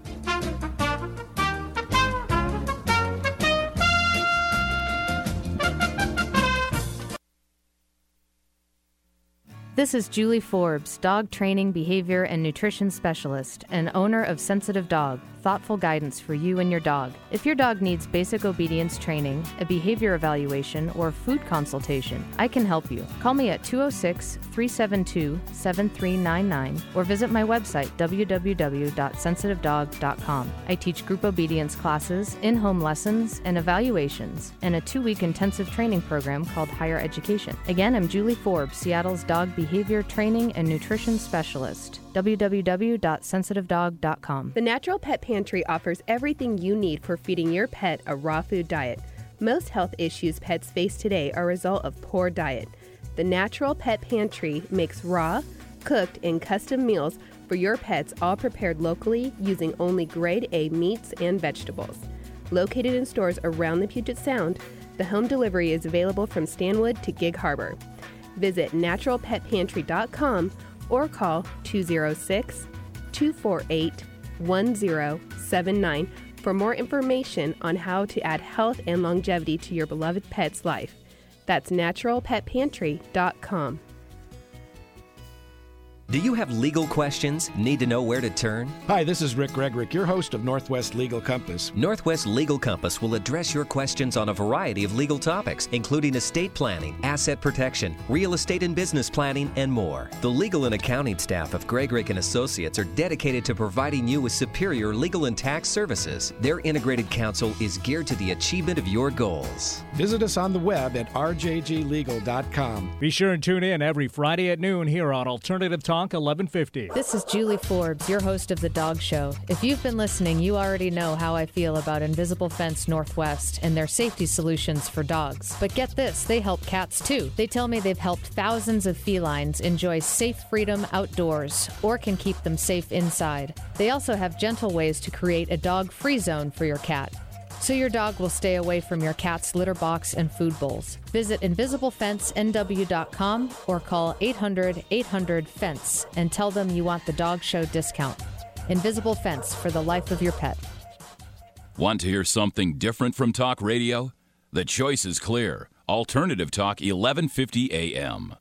This is Julie Forbes, dog training, behavior, and nutrition specialist, and owner of Sensitive Dog, thoughtful guidance for you and your dog. If your dog needs basic obedience training, a behavior evaluation, or food consultation, I can help you. Call me at two oh six, three seven two, seven three nine nine or visit my website, w w w dot sensitive dog dot com. I teach group obedience classes, in-home lessons, and evaluations, and a two-week intensive training program called Higher Education. Again, I'm Julie Forbes, Seattle's dog behavior training and nutrition specialist. w w w dot sensitive dog dot com. The Natural Pet Pantry offers everything you need for feeding your pet a raw food diet. Most health issues pets face today are a result of poor diet. The Natural Pet Pantry makes raw, cooked, and custom meals for for your pets, all prepared locally using only grade A meats and vegetables. Located in stores around the Puget Sound, the home delivery is available from Stanwood to Gig Harbor. Visit natural pet pantry dot com or call two oh six, two four eight, one oh seven nine for more information on how to add health and longevity to your beloved pet's life. That's natural pet pantry dot com. Do you have legal questions? Need to know where to turn? Hi, this is Rick Gregrick, your host of Northwest Legal Compass. Northwest Legal Compass will address your questions on a variety of legal topics, including estate planning, asset protection, real estate and business planning, and more. The legal and accounting staff of Gregrick and Associates are dedicated to providing you with superior legal and tax services. Their integrated counsel is geared to the achievement of your goals. Visit us on the web at r j g legal dot com. Be sure and tune in every Friday at noon here on Alternative Talk eleven fifty. This is Julie Forbes, your host of The Dog Show. If you've been listening, you already know how I feel about Invisible Fence Northwest and their safety solutions for dogs. But get this, they help cats too. They tell me they've helped thousands of felines enjoy safe freedom outdoors or can keep them safe inside. They also have gentle ways to create a dog-free zone for your cat, so your dog will stay away from your cat's litter box and food bowls. Visit invisible fence n w dot com or call eight hundred, eight hundred, fence and tell them you want the Dog Show discount. Invisible Fence, for the life of your pet. Want to hear something different from talk radio? The choice is clear. Alternative Talk eleven fifty A M.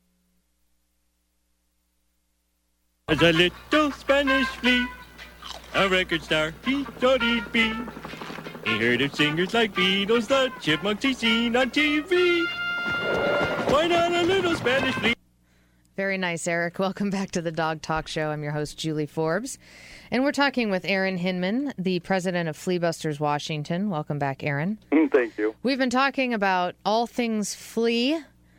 As a little Spanish flea, a record star, he thought he'd be. He heard of singers like Beatles, the Chipmunks he's seen on T V. Why not a little Spanish flea? Very nice, Eric. Welcome back to the Dog Talk Show. I'm your host, Julie Forbes. And we're talking with Aaron Hinman, the president of Fleabusters Washington. Welcome back, Aaron. Thank you. We've been talking about all things flea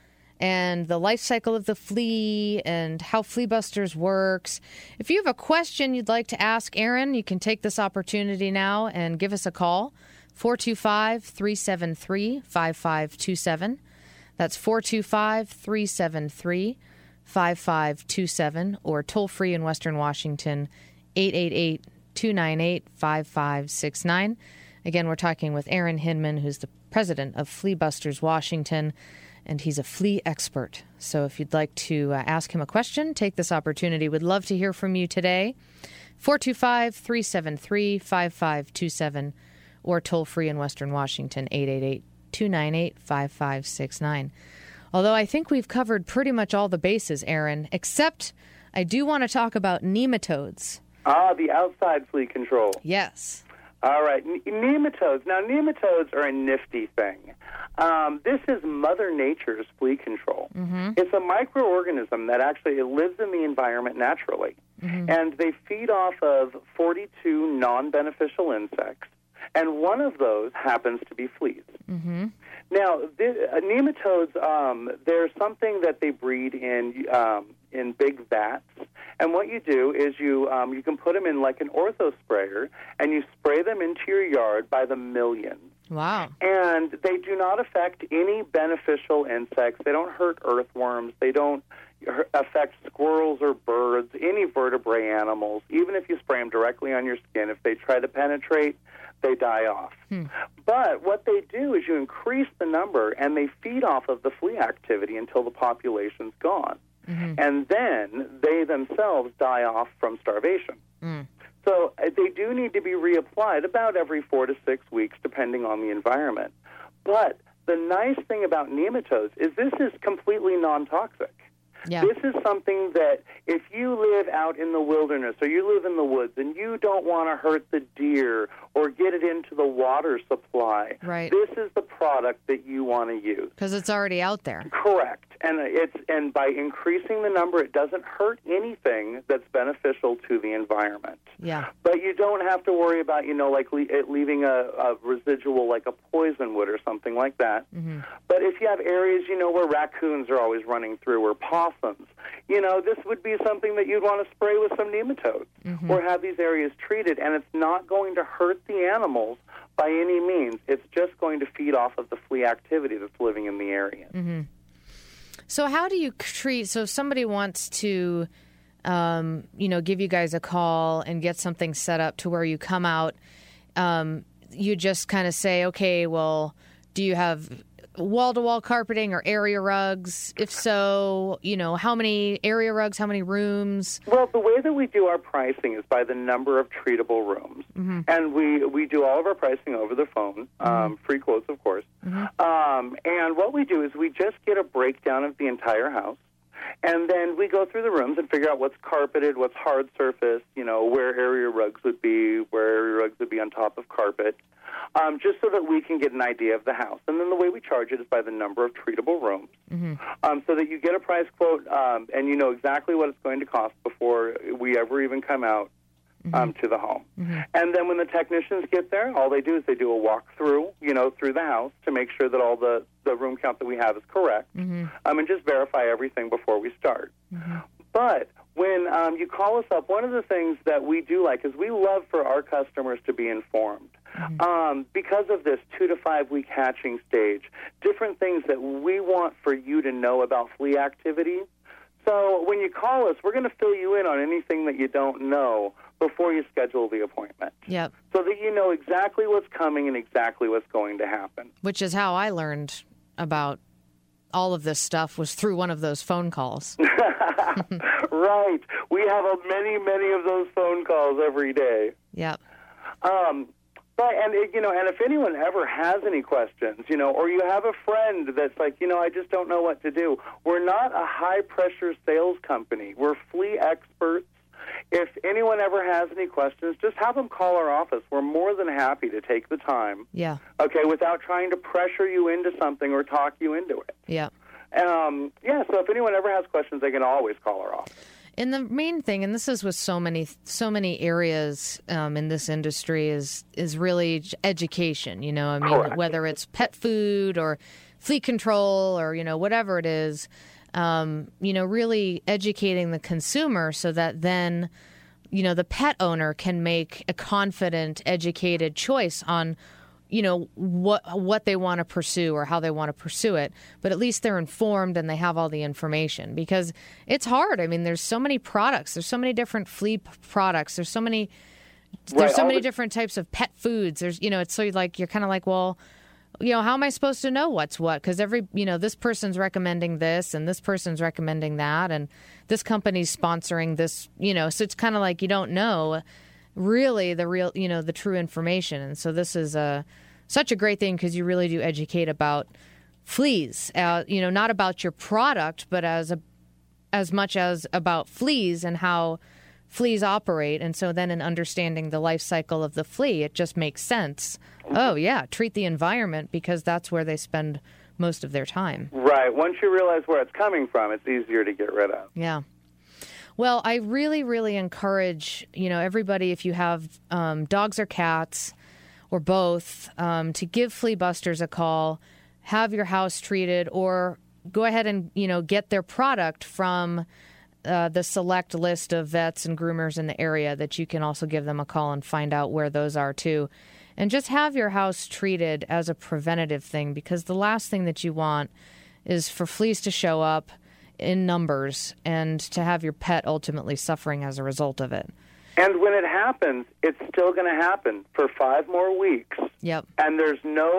and the life cycle of the flea and how Fleabusters works. If you have a question you'd like to ask Aaron, you can take this opportunity now and give us a call, four two five, three seven three, five five two seven. That's four two five, three seven three, five five two seven, or toll free in Western Washington, eight eight eight, two nine eight, five five six nine. Again, we're talking with Aaron Hinman, who's the president of Fleabusters Washington, and he's a flea expert. So if you'd like to uh, ask him a question, take this opportunity. We'd love to hear from you today. four two five, three seven three, five five two seven, or toll free in Western Washington, eight eight eight, two nine eight, five five six nine. Although I think we've covered pretty much all the bases, Aaron, except I do want to talk about nematodes. Ah, the outside flea control. Yes. All right, N- nematodes. Now, nematodes are a nifty thing. Um, this is Mother Nature's flea control. Mm-hmm. It's a microorganism that actually it lives in the environment naturally. Mm-hmm. And they feed off of forty-two non-beneficial insects, and one of those happens to be fleas. Mm-hmm. Now, the, uh, nematodes, um, they're something that they breed in um, in big vats. And what you do is you um, you can put them in like an ortho sprayer, and you spray them into your yard by the millions. Wow. And they do not affect any beneficial insects. They don't hurt earthworms. They don't affect squirrels or birds, any vertebrate animals. Even if you spray them directly on your skin, if they try to penetrate, they die off. Hmm. But what they do is you increase the number, and they feed off of the flea activity until the population's gone. Mm-hmm. And then they themselves die off from starvation. Mm. So uh, they do need to be reapplied about every four to six weeks, depending on the environment. But the nice thing about nematodes is this is completely non-toxic. Yeah. This is something that if you live out in the wilderness or you live in the woods and you don't want to hurt the deer or get it into the water supply, right. this is the product that you want to use. Because it's already out there. Correct. And it's and by increasing the number, it doesn't hurt anything that's beneficial to the environment. Yeah. But you don't have to worry about, you know, like le- it leaving a, a residual like a poison would or something like that. Mm-hmm. But if you have areas, you know, where raccoons are always running through or possums, you know, this would be something that you'd want to spray with some nematodes mm-hmm. or have these areas treated. And it's not going to hurt the animals by any means. It's just going to feed off of the flea activity that's living in the area. Mm-hmm. So how do you treat, so if somebody wants to um, you know, give you guys a call and get something set up to where you come out. Um, you just kind of say, okay, well, do you have wall-to-wall carpeting or area rugs? If so, you know, how many area rugs, how many rooms? Well, the way that we do our pricing is by the number of treatable rooms. Mm-hmm. And we, we do all of our pricing over the phone, um, Mm-hmm. free quotes, of course. Mm-hmm. Um, and what we do is we just get a breakdown of the entire house. And then we go through the rooms and figure out what's carpeted, what's hard surface, you know, where area rugs would be, where area rugs would be on top of carpet, um, just so that we can get an idea of the house. And then the way we charge it is by the number of treatable rooms, Mm-hmm. um, so that you get a price quote um, and you know exactly what it's going to cost before we ever even come out um, to the home. Mm-hmm. And then when the technicians get there, all they do is they do a walkthrough, you know, through the house to make sure that all the, the room count that we have is correct, Mm-hmm. um, and just verify everything before we start. Mm-hmm. But when um, you call us up, one of the things that we do like is we love for our customers to be informed. Mm-hmm. Um, because of this two to five week hatching stage, different things that we want for you to know about flea activity. So when you call us, we're going to fill you in on anything that you don't know before you schedule the appointment, Yep. so that you know exactly what's coming and exactly what's going to happen. Which is how I learned about all of this stuff, was through one of those phone calls. Right. We have a many, many of those phone calls every day. Yep. Um, but, and, you know, and if anyone ever has any questions, you know, or you have a friend that's like, you know, I just don't know what to do, we're not a high-pressure sales company. We're flea experts. If anyone ever has any questions, just have them call our office. We're more than happy to take the time, Yeah. okay, without trying to pressure you into something or talk you into it. Yeah. Um, yeah, so if anyone ever has questions, they can always call our office. And the main thing, and this is with so many, so many areas um, in this industry, is is really education. You know, I mean, Correct. whether it's pet food or flea control or you know whatever it is, um, you know, really educating the consumer so that then, you know, the pet owner can make a confident, educated choice on, you know, what what they want to pursue or how they want to pursue it. But at least they're informed and they have all the information, because it's hard. I mean, there's so many products. There's so many different flea p- products. There's so many there's Right, so all many the- different types of pet foods. There's, you know, it's so like you're kind of like, well, you know, how am I supposed to know what's what? Because every, you know, this person's recommending this and this person's recommending that and this company's sponsoring this, you know, so it's kind of like you don't know really the real, you know, the true information. And so this is a such a great thing because you really do educate about fleas, uh, you know, not about your product, but as a as much as about fleas and how fleas operate. And so then in understanding the life cycle of the flea, it just makes sense. Oh, yeah, treat the environment because that's where they spend most of their time. Right. Once you realize where it's coming from, it's easier to get rid of. Yeah. Well, I really, really encourage, you know, everybody, if you have um, dogs or cats or both, um, to give Flea Busters a call, have your house treated, or go ahead and, you know, get their product from uh, the select list of vets and groomers in the area that you can also give them a call and find out where those are too. And just have your house treated as a preventative thing, because the last thing that you want is for fleas to show up in numbers and to have your pet ultimately suffering as a result of it. And when it happens, it's still going to happen for five more weeks. Yep. And there's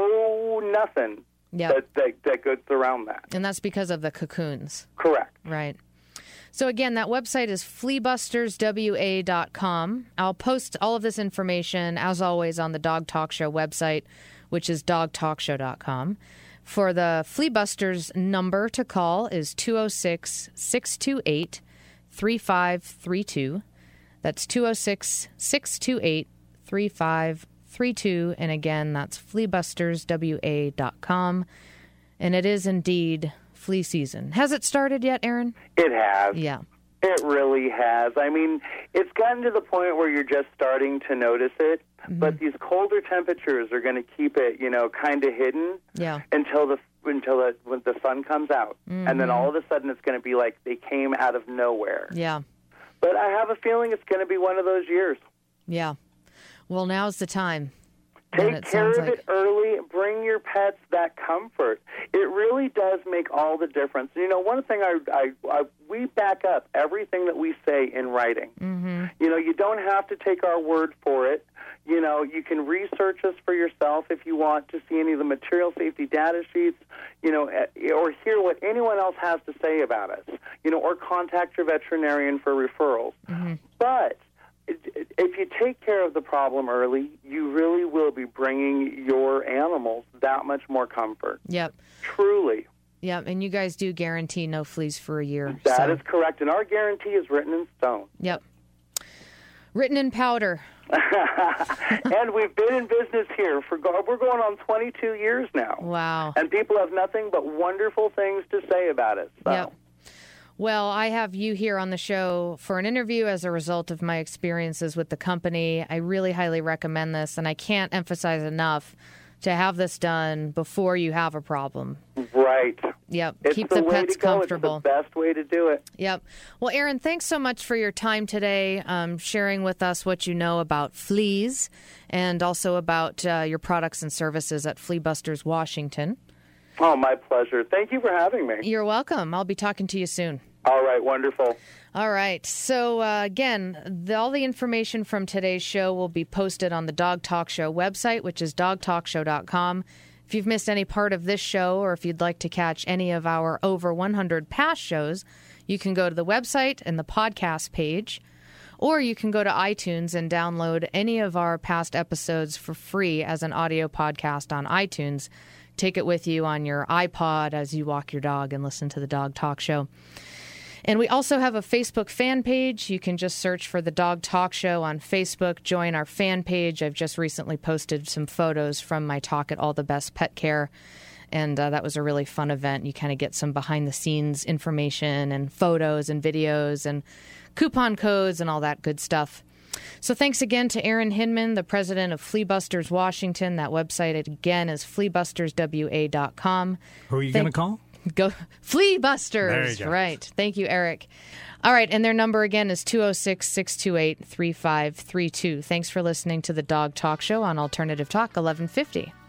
no nothing Yep. that, that, that goes around that. And that's because of the cocoons. Correct. Right. So again, that website is flea busters w a dot com. I'll post all of this information, as always, on the Dog Talk Show website, which is dog talk show dot com. For the Flea Busters number to call is two oh six, six two eight, three five three two. That's two oh six, six two eight, three five three two. And again, that's flea busters w a dot com. And it is indeed flea season. Has it started yet, Aaron? It has. Yeah. It really has. I mean, it's gotten to the point where you're just starting to notice it, Mm-hmm. but these colder temperatures are going to keep it, you know, kind of hidden Yeah. until the until the, when the sun comes out. Mm-hmm. And then all of a sudden it's going to be like they came out of nowhere. Yeah. But I have a feeling it's going to be one of those years. Yeah. Well, now's the time. then Take it care sounds of like. it early. Bring your pets that comfort. It really does make all the difference. You know, one thing I, I, I we back up everything that we say in writing. Mm-hmm. You know, you don't have to take our word for it. You know, you can research us for yourself if you want to see any of the material safety data sheets, you know, or hear what anyone else has to say about us, you know, or contact your veterinarian for referrals. Mm-hmm. But if you take care of the problem early, you really will be bringing your animals that much more comfort. Yep. Truly. Yep, and you guys do guarantee no fleas for a year. That so. is correct, and our guarantee is written in stone. Yep. Written in powder. And we've been in business here for we're going on twenty-two years now. Wow. And people have nothing but wonderful things to say about it. So. Yep. Well, I have you here on the show for an interview as a result of my experiences with the company. I really highly recommend this, and I can't emphasize enough to have this done before you have a problem. Right. Yep. It's Keep the, the way pets to go. comfortable. It's the best way to do it. Yep. Well, Aaron, thanks so much for your time today, um, sharing with us what you know about fleas and also about uh, your products and services at Flea Busters Washington. Oh, my pleasure. Thank you for having me. You're welcome. I'll be talking to you soon. All right. Wonderful. All right. So, uh, again, the, all the information from today's show will be posted on the Dog Talk Show website, which is dog talk show dot com. If you've missed any part of this show or if you'd like to catch any of our over one hundred past shows, you can go to the website and the podcast page, or you can go to iTunes and download any of our past episodes for free as an audio podcast on iTunes. Take it with you on your iPod as you walk your dog and listen to the Dog Talk Show. And we also have a Facebook fan page. You can just search for the Dog Talk Show on Facebook. Join our fan page. I've just recently posted some photos from my talk at All the Best Pet Care, and uh, that was a really fun event. You kind of get some behind-the-scenes information and photos and videos and coupon codes and all that good stuff. So thanks again to Aaron Hinman, the president of Flea Busters Washington. That website, again, is flea busters w a dot com. Who are you Thank- going to call? Go Flea Busters. There you go. Right. Thank you, Eric. All right. And their number again is two oh six, six two eight, three five three two. Thanks for listening to the Dog Talk Show on Alternative Talk eleven fifty.